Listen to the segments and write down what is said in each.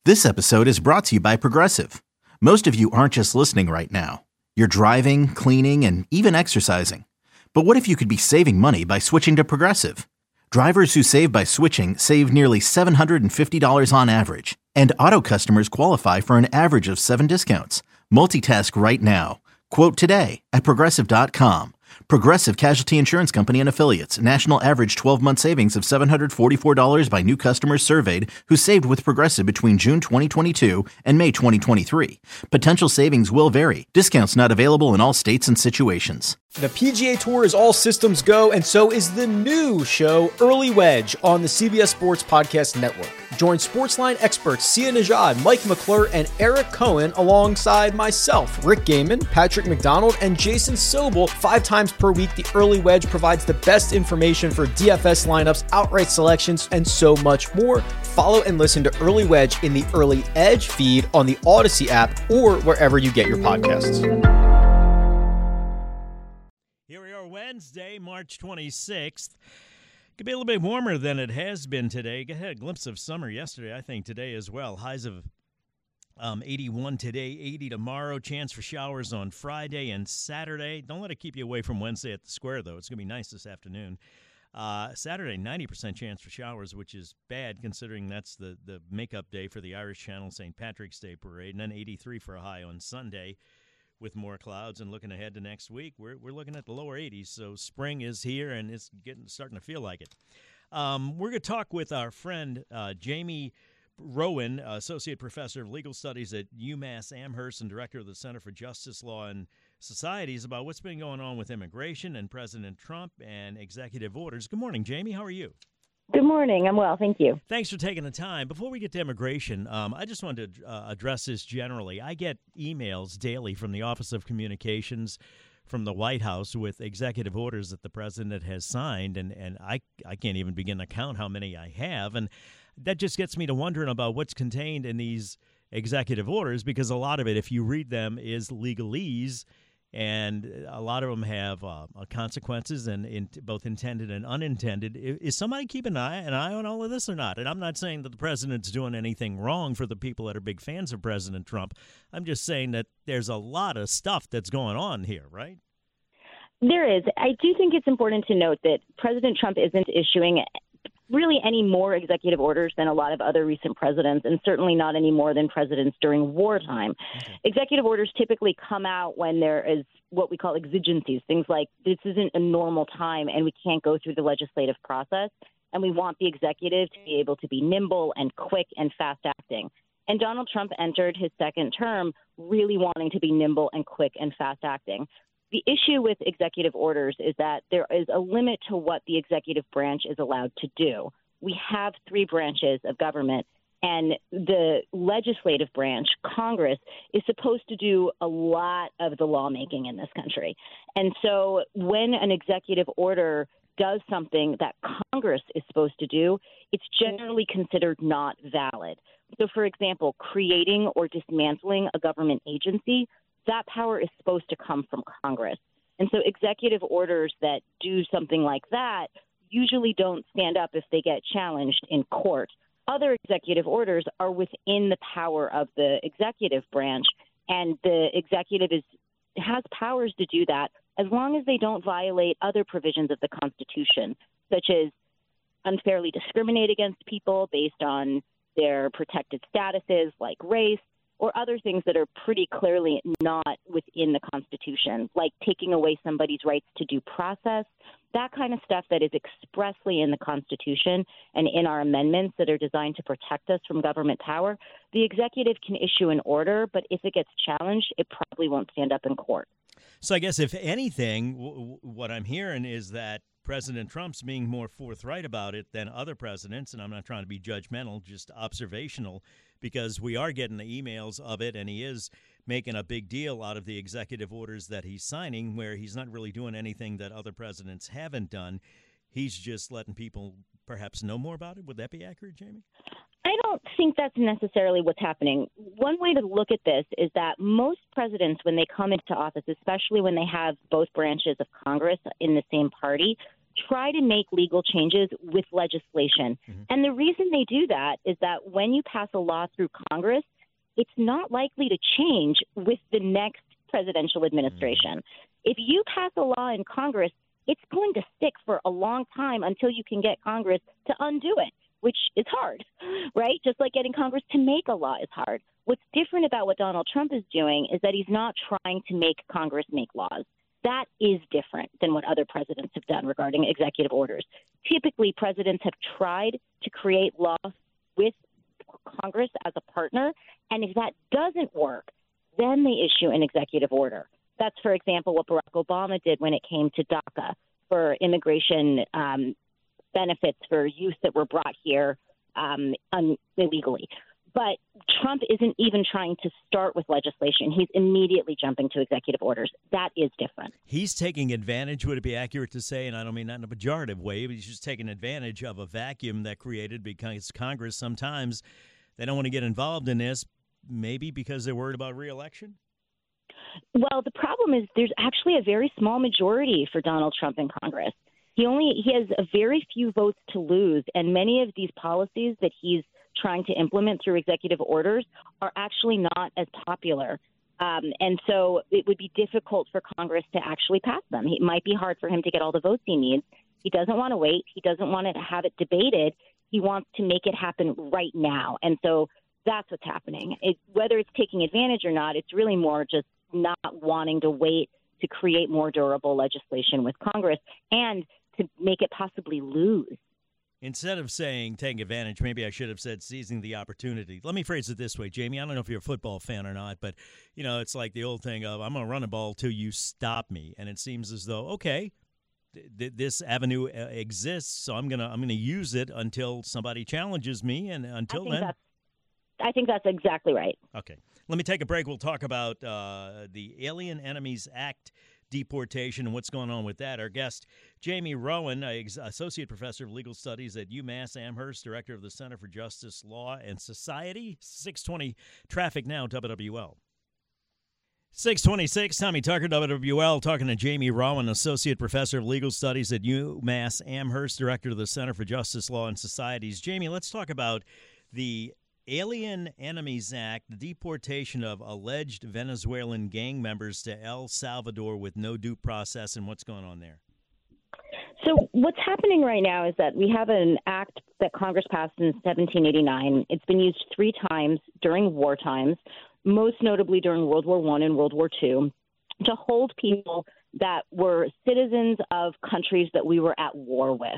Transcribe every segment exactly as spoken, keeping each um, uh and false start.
This episode is brought to you by Progressive. Most of you aren't just listening right now. You're driving, cleaning, and even exercising. But what if you could be saving money by switching to Progressive? Drivers who save by switching save nearly seven hundred fifty dollars on average. And auto customers qualify for an average of seven discounts. Multitask right now. Quote today at progressive dot com. Progressive Casualty Insurance Company and Affiliates. National average twelve-month savings of seven hundred forty-four dollars by new customers surveyed who saved with Progressive between June twenty twenty-two and May twenty twenty-three. Potential savings will vary. Discounts not available in all states and situations. The P G A Tour is all systems go, and so is the new show, Early Wedge, on the C B S Sports Podcast Network. Join Sportsline experts Sia Nejad, Mike McClure, and Eric Cohen alongside myself, Rick Gaiman, Patrick McDonald, and Jason Sobel. Five times per week, the Early Wedge provides the best information for D F S lineups, outright selections, and so much more. Follow and listen to Early Wedge in the Early Edge feed on the Odyssey app or wherever you get your podcasts. Here we are, Wednesday, March twenty-sixth. Could be a little bit warmer than it has been today. I had a glimpse of summer yesterday, I think today as well. Highs of um, eighty-one today, eighty tomorrow. Chance for showers on Friday and Saturday. Don't let it keep you away from Wednesday at the Square, though. It's going to be nice this afternoon. Uh, Saturday, ninety percent chance for showers, which is bad considering that's the, the makeup day for the Irish Channel Saint Patrick's Day Parade. And then eighty-three for a high on Sunday. With more clouds and looking ahead to next week, we're we're looking at the lower eighties. So spring is here and it's getting starting to feel like it. Um, we're going to talk with our friend uh, Jamie Rowan, associate professor of legal studies at UMass Amherst and director of the Center for Justice, Law, and Societies, about what's been going on with immigration and President Trump and executive orders. Good morning, Jamie. How are you? Good morning. I'm well. Thank you. Thanks for taking the time. Before we get to immigration, um, I just wanted to uh, address this generally. I get emails daily from the Office of Communications from the White House with executive orders that the president has signed, and, and I, I can't even begin to count how many I have. And that just gets me to wondering about what's contained in these executive orders, because a lot of it, if you read them, is legalese. And a lot of them have uh, consequences, and in, both intended and unintended. Is somebody keeping an eye, an eye on all of this or not? And I'm not saying that the president's doing anything wrong for the people that are big fans of President Trump. I'm just saying that there's a lot of stuff that's going on here, right? There is. I do think it's important to note that President Trump isn't issuing really any more executive orders than a lot of other recent presidents, and certainly not any more than presidents during wartime. Okay. Executive orders typically come out when there is what we call exigencies, things like this isn't a normal time and we can't go through the legislative process, and we want the executive to be able to be nimble and quick and fast acting. And Donald Trump entered his second term really wanting to be nimble and quick and fast acting. The issue with executive orders is that there is a limit to what the executive branch is allowed to do. We have three branches of government, and the legislative branch, Congress, is supposed to do a lot of the lawmaking in this country. And so when an executive order does something that Congress is supposed to do, it's generally considered not valid. So, for example, creating or dismantling a government agency, that power is supposed to come from Congress. And so executive orders that do something like that usually don't stand up if they get challenged in court. Other executive orders are within the power of the executive branch, and the executive is has powers to do that as long as they don't violate other provisions of the Constitution, such as unfairly discriminate against people based on their protected statuses like race, or other things that are pretty clearly not within the Constitution, like taking away somebody's rights to due process, that kind of stuff that is expressly in the Constitution and in our amendments that are designed to protect us from government power. The executive can issue an order, but if it gets challenged, it probably won't stand up in court. So I guess, if anything, w- what I'm hearing is that President Trump's being more forthright about it than other presidents, and I'm not trying to be judgmental, just observational, because we are getting the emails of it, and he is making a big deal out of the executive orders that he's signing, where he's not really doing anything that other presidents haven't done. He's just letting people perhaps know more about it. Would that be accurate, Jamie? I don't think that's necessarily what's happening. One way to look at this is that most presidents, when they come into office, especially when they have both branches of Congress in the same party, try to make legal changes with legislation. Mm-hmm. And the reason they do that is that when you pass a law through Congress, it's not likely to change with the next presidential administration. Mm-hmm. If you pass a law in Congress, it's going to stick for a long time until you can get Congress to undo it, which is hard, right? Just like getting Congress to make a law is hard. What's different about what Donald Trump is doing is that he's not trying to make Congress make laws. That is different than what other presidents have done regarding executive orders. Typically, presidents have tried to create law with Congress as a partner, and if that doesn't work, then they issue an executive order. That's, for example, what Barack Obama did when it came to DACA for immigration um, benefits for youth that were brought here um, un- illegally. But Trump isn't even trying to start with legislation. He's immediately jumping to executive orders. That is different. He's taking advantage, would it be accurate to say, and I don't mean that in a pejorative way, but he's just taking advantage of a vacuum that created because Congress sometimes they don't want to get involved in this, maybe because they're worried about re-election? Well, the problem is there's actually a very small majority for Donald Trump in Congress. He only he has a very few votes to lose, and many of these policies that he's trying to implement through executive orders are actually not as popular. Um, and so it would be difficult for Congress to actually pass them. It might be hard for him to get all the votes he needs. He doesn't want to wait. He doesn't want to have it debated. He wants to make it happen right now. And so that's what's happening. It, whether it's taking advantage or not, it's really more just not wanting to wait to create more durable legislation with Congress and to make it possibly lose. Instead of saying taking advantage, maybe I should have said seizing the opportunity. Let me phrase it this way, Jamie. I don't know if you're a football fan or not, but, you know, it's like the old thing of I'm going to run a ball till you stop me. And it seems as though, okay, th- this avenue uh, exists, so I'm going to I'm going to use it until somebody challenges me. And until I think then. That's, I think that's exactly right. Okay. Let me take a break. We'll talk about uh, the Alien Enemies Act deportation and what's going on with that. Our guest, Jamie Rowan, Associate Professor of Legal Studies at UMass Amherst, Director of the Center for Justice, Law, and Society. six twenty Traffic Now, W W L. six twenty-six, Tommy Tucker, W W L, talking to Jamie Rowan, Associate Professor of Legal Studies at UMass Amherst, Director of the Center for Justice, Law, and Societies. Jamie, let's talk about the Alien Enemies Act, the deportation of alleged Venezuelan gang members to El Salvador with no due process, and what's going on there? So what's happening right now is that we have an act that Congress passed in seventeen eighty-nine. It's been used three times during war times, most notably during World War One and World War Two, to hold people that were citizens of countries that we were at war with.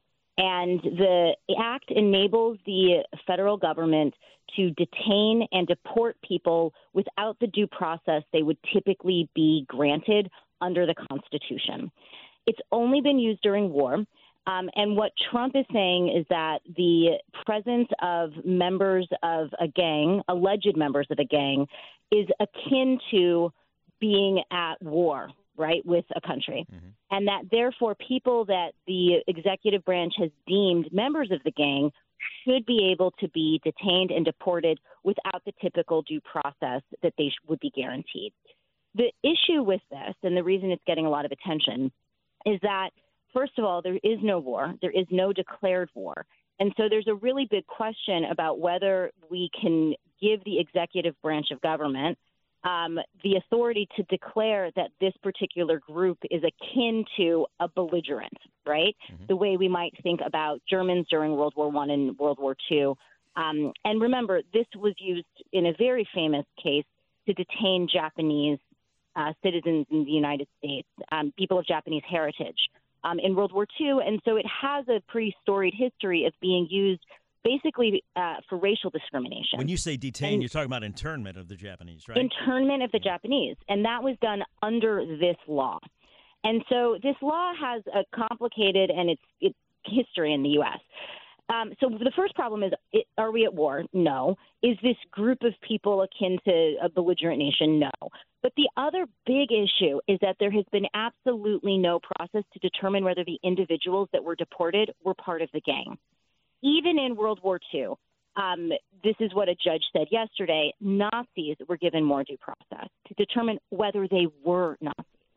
And the act enables the federal government to detain and deport people without the due process they would typically be granted under the Constitution. It's only been used during war. Um, and what Trump is saying is that the presence of members of a gang, alleged members of a gang, is akin to being at war, right, with a country. Mm-hmm. And that, therefore, people that the executive branch has deemed members of the gang should be able to be detained and deported without the typical due process that they sh- would be guaranteed. The issue with this, and the reason it's getting a lot of attention, is that, first of all, there is no war. There is no declared war. And so there's a really big question about whether we can give the executive branch of government Um, the authority to declare that this particular group is akin to a belligerent, right? Mm-hmm. The way we might think about Germans during World War One and World War Two. Um, and remember, this was used in a very famous case to detain Japanese uh, citizens in the United States, um, people of Japanese heritage um, in World War Two. And so it has a pretty storied history of being used basically uh, for racial discrimination. When you say detain, and you're talking about internment of the Japanese, right? Internment of the Japanese. And that was done under this law. And so this law has a complicated and it's, it's history in the U S. Um, so the first problem is, it, are we at war? No. Is this group of people akin to a belligerent nation? No. But the other big issue is that there has been absolutely no process to determine whether the individuals that were deported were part of the gang. Even in World War Two, um, this is what a judge said yesterday, Nazis were given more due process to determine whether they were Nazis.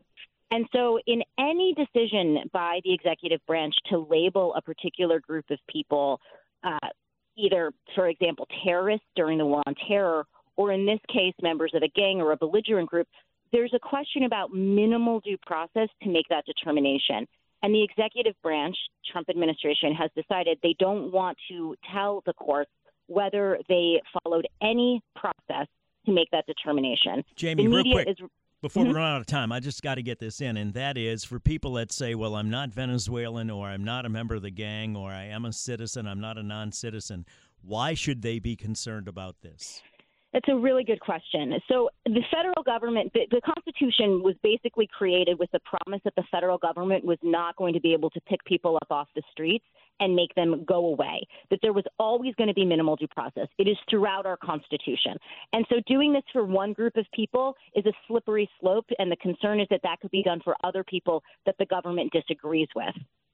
And so in any decision by the executive branch to label a particular group of people, uh, either, for example, terrorists during the war on terror, or in this case, members of a gang or a belligerent group, there's a question about minimal due process to make that determination. And the executive branch, Trump administration, has decided they don't want to tell the courts whether they followed any process to make that determination. Jamie, the real media quick, is, before mm-hmm. we run out of time, I just got to get this in, and that is for people that say, well, I'm not Venezuelan, or I'm not a member of the gang, or I am a citizen, I'm not a non-citizen. Why should they be concerned about this? That's a really good question. So the federal government, the, the Constitution was basically created with the promise that the federal government was not going to be able to pick people up off the streets and make them go away, that there was always going to be minimal due process. It is throughout our Constitution. And so doing this for one group of people is a slippery slope, and the concern is that that could be done for other people that the government disagrees with.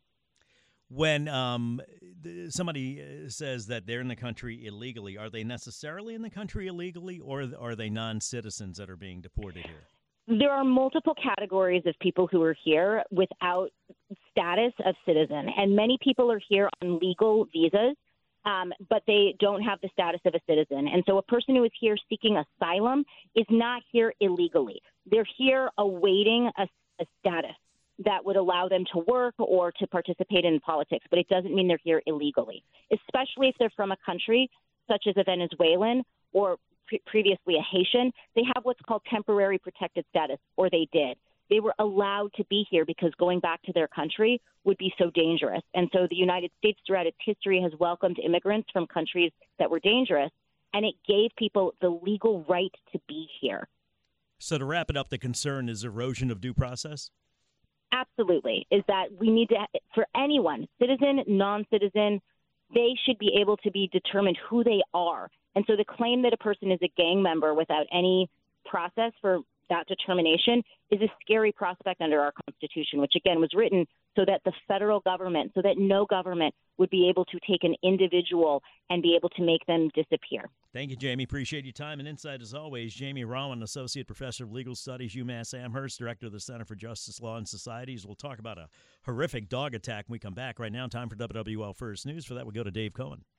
When um, th- somebody says that they're in the country illegally, are they necessarily in the country illegally, or are they non-citizens that are being deported here? There are multiple categories of people who are here without status of citizen, and many people are here on legal visas, um, but they don't have the status of a citizen. And so a person who is here seeking asylum is not here illegally. They're here awaiting a, a status that would allow them to work or to participate in politics, but it doesn't mean they're here illegally, especially if they're from a country such as a Venezuelan or pre- previously a Haitian. They have what's called temporary protected status, or they did. They were allowed to be here because going back to their country would be so dangerous. And so the United States throughout its history has welcomed immigrants from countries that were dangerous, and it gave people the legal right to be here. So to wrap it up, the concern is erosion of due process? Absolutely, is that we need to, for anyone, citizen, non-citizen, they should be able to be determined who they are. And so the claim that a person is a gang member without any process for that determination is a scary prospect under our Constitution, which, again, was written so that the federal government, so that no government would be able to take an individual and be able to make them disappear. Thank you, Jamie. Appreciate your time and insight as always. Jamie Rowan, Associate Professor of Legal Studies, UMass Amherst, Director of the Center for Justice, Law, and Societies. We'll talk about a horrific dog attack when we come back. Right now, time for W W L First News. For that, we'll go to Dave Cohen.